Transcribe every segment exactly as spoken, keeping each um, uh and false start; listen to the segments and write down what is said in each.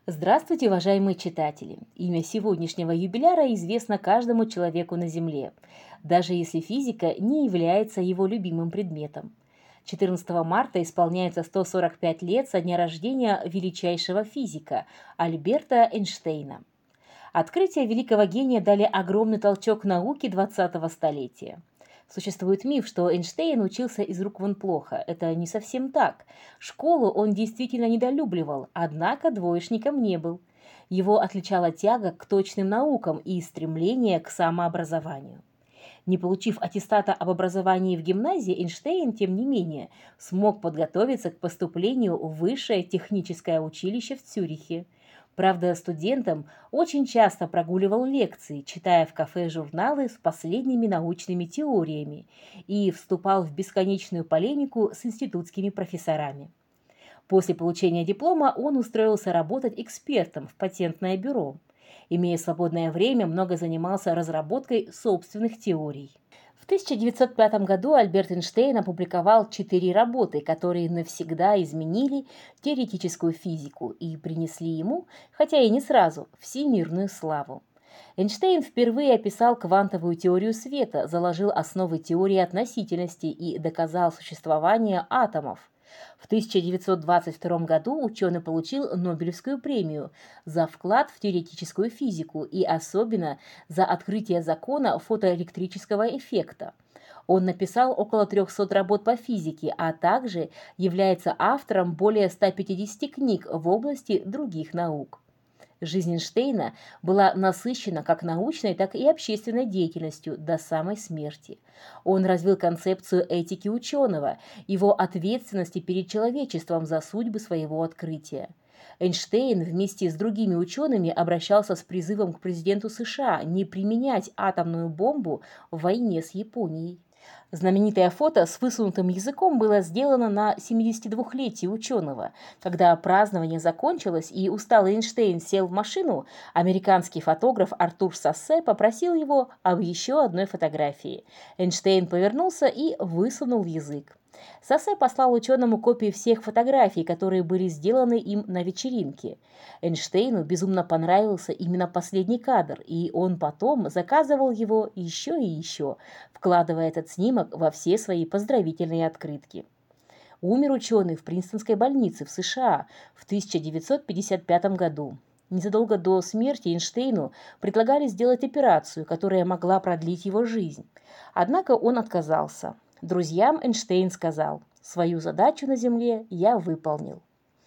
Здравствуйте, уважаемые читатели! Имя сегодняшнего юбиляра известно каждому человеку на Земле, даже если физика не является его любимым предметом. четырнадцатого марта исполняется сто сорок пять лет со дня рождения величайшего физика Альберта Эйнштейна. Открытия великого гения дали огромный толчок науке двадцатого столетия. Существует миф, что Эйнштейн учился из рук вон плохо. Это не совсем так. Школу он действительно недолюбливал, однако двоечником не был. Его отличала тяга к точным наукам и стремление к самообразованию. Не получив аттестата об образовании в гимназии, Эйнштейн, тем не менее, смог подготовиться к поступлению в высшее техническое училище в Цюрихе. Правда, студентам очень часто прогуливал лекции, читая в кафе журналы с последними научными теориями, и вступал в бесконечную полемику с институтскими профессорами. После получения диплома он устроился работать экспертом в патентное бюро. Имея свободное время, много занимался разработкой собственных теорий. В тысяча девятьсот пятом году Альберт Эйнштейн опубликовал четыре работы, которые навсегда изменили теоретическую физику и принесли ему, хотя и не сразу, всемирную славу. Эйнштейн впервые описал квантовую теорию света, заложил основы теории относительности и доказал существование атомов. В тысяча девятьсот двадцать втором году ученый получил Нобелевскую премию за вклад в теоретическую физику и особенно за открытие закона фотоэлектрического эффекта. Он написал около трёхсот работ по физике, а также является автором более ста пятидесяти книг в области других наук. Жизнь Эйнштейна была насыщена как научной, так и общественной деятельностью до самой смерти. Он развил концепцию этики ученого, его ответственности перед человечеством за судьбы своего открытия. Эйнштейн вместе с другими учеными обращался с призывом к президенту США не применять атомную бомбу в войне с Японией. Знаменитое фото с высунутым языком было сделано на семидесятидвухлетие ученого. Когда празднование закончилось и усталый Эйнштейн сел в машину, американский фотограф Артур Сассе попросил его об еще одной фотографии. Эйнштейн повернулся и высунул язык. Сассе послал ученому копии всех фотографий, которые были сделаны им на вечеринке. Эйнштейну безумно понравился именно последний кадр, и он потом заказывал его еще и еще, вкладывая этот снимок во все свои поздравительные открытки. Умер ученый в Принстонской больнице в США в тысяча девятьсот пятьдесят пятом году. Незадолго до смерти Эйнштейну предлагали сделать операцию, которая могла продлить его жизнь. Однако он отказался. Друзьям Эйнштейн сказал: «Свою задачу на Земле я выполнил».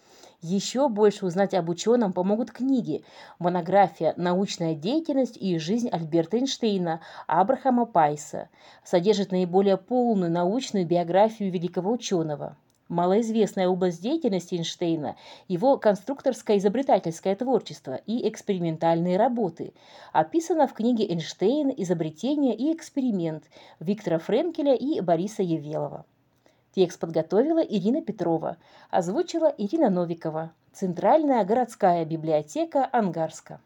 Еще больше узнать об ученом помогут книги, монография «Научная деятельность и жизнь Альберта Эйнштейна» Абрахама Пайса. Содержит наиболее полную научную биографию великого ученого. Малоизвестная область деятельности Эйнштейна – его конструкторско-изобретательское творчество и экспериментальные работы. Описано в книге «Эйнштейн. Изобретение и эксперимент» Виктора Френкеля и Бориса Евелова. Текст подготовила Ирина Петрова, озвучила Ирина Новикова. Центральная городская библиотека Ангарска.